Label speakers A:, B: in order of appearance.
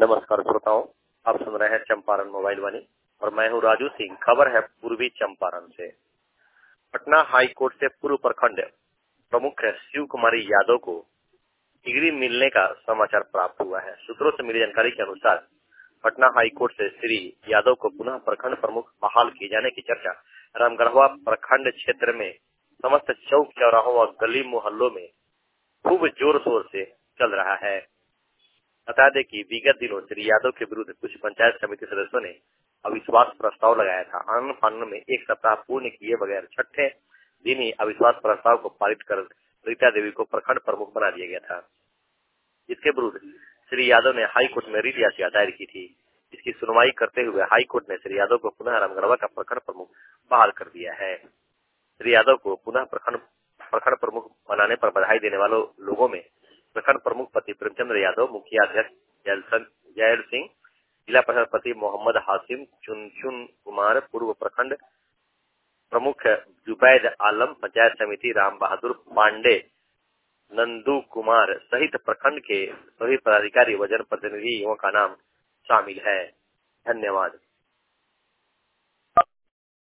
A: नमस्कार श्रोताओं, आप सुन रहे हैं चंपारण मोबाइल वाणी और मैं हूं राजू सिंह। खबर है पूर्वी चंपारण से। पटना हाई कोर्ट से पूर्व प्रखंड प्रमुख शिव कुमारी यादव को डिग्री मिलने का समाचार प्राप्त हुआ है। सूत्रों से मिली जानकारी के अनुसार पटना हाई कोर्ट से श्री यादव को पुनः प्रखंड प्रमुख बहाल किए जाने की चर्चा रामगढ़वा प्रखंड क्षेत्र में समस्त चौक चौराहों और गली मोहल्लों में खूब जोर शोर से चल रहा है। बता दें कि विगत दिनों श्री यादव के विरुद्ध कुछ पंचायत समिति सदस्यों ने अविश्वास प्रस्ताव लगाया था। आनंद फानन में एक सप्ताह पूर्ण किए बगैर छठे दिन ही अविश्वास प्रस्ताव को पारित कर रीता देवी को प्रखंड प्रमुख बना दिया गया था। इसके विरुद्ध श्री यादव ने हाई कोर्ट में रिट याचिका दायर की थी। इसकी सुनवाई करते हुए हाई कोर्ट ने श्री यादव को पुनः रामगढ़वा का प्रखंड प्रमुख बहाल कर दिया है। श्री यादव को पुनः प्रखंड प्रमुख बनाने पर बधाई देने वालों लोगों में प्रखंड प्रमुख पति प्रेमचंद्र यादव, मुखिया अध्यक्ष जयल सिंह, जिला प्रशासपति मोहम्मद हासिम, चुनचुन कुमार, पूर्व प्रखंड प्रमुख जुबैद आलम, पंचायत समिति राम बहादुर पांडे, नंदू कुमार सहित प्रखंड के सभी पदाधिकारी व जनप्रतिनिधियों का नाम शामिल है। धन्यवाद।